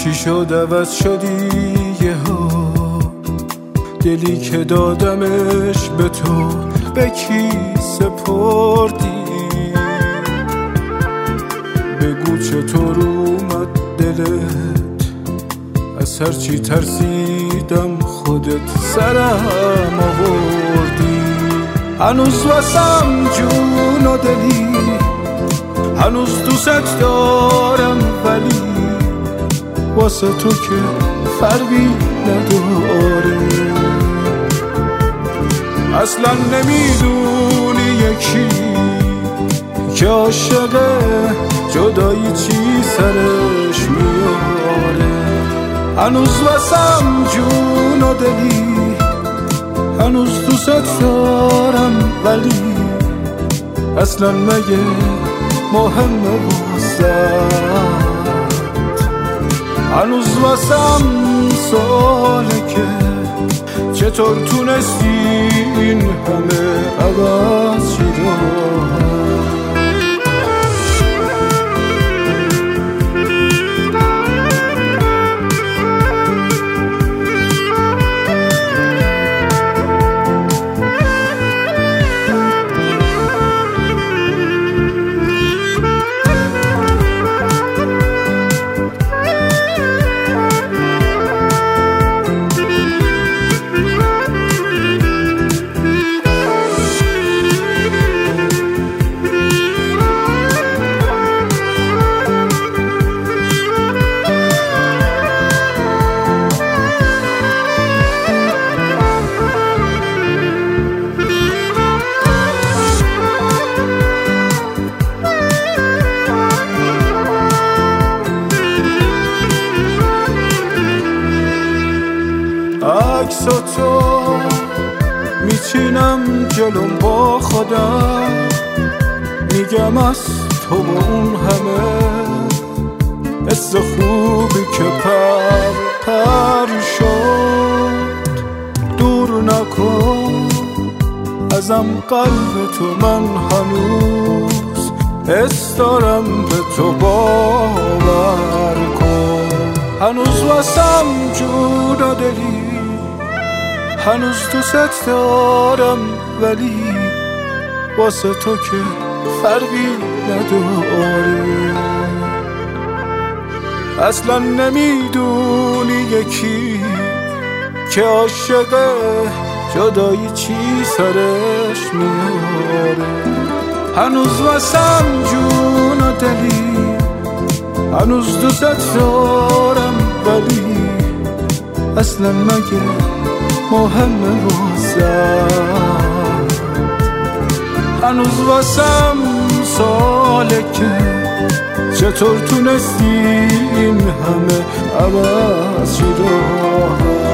چی شد عوض شدی یهو؟ دلی که دادمش به تو به کی سپردی؟ بگو چطور اومد دلت؟ از هرچی ترسیدم خودت سرم آوردی. هنوز واسم جون و دلی، هنوز دوست دارم، ولی واسه تو که فرقی نداره. اصلا نمیدونی یکی که عاشقه جدایی چی سرش میاره. هنوز واسم جون و دلی، هنوز دوست دارم، ولی اصلا مگه مهمه واسم؟ هنوز واسم سواله که چطور تونستی این همه عوض شی رو. عکس تو میچینم جلوم با خودم، میگم از تو با اون همه حس خوبی که پر شد دور نکن ازم قلب تو. من هنوز حس دارم به تو باور کن. هنوز واسم جون و دلی، هنوز دوست دارم، ولی واسه تو که فرقی نداره. اصلا نمیدونی یکی که عاشقه جدایی چی سرش میاره. هنوز واسم جون و دلی، هنوز دوست دارم، ولی اصلا مگه مهمه واسم؟ هنوز واسم سواله که چطور تونستی این همه عوض شی رو.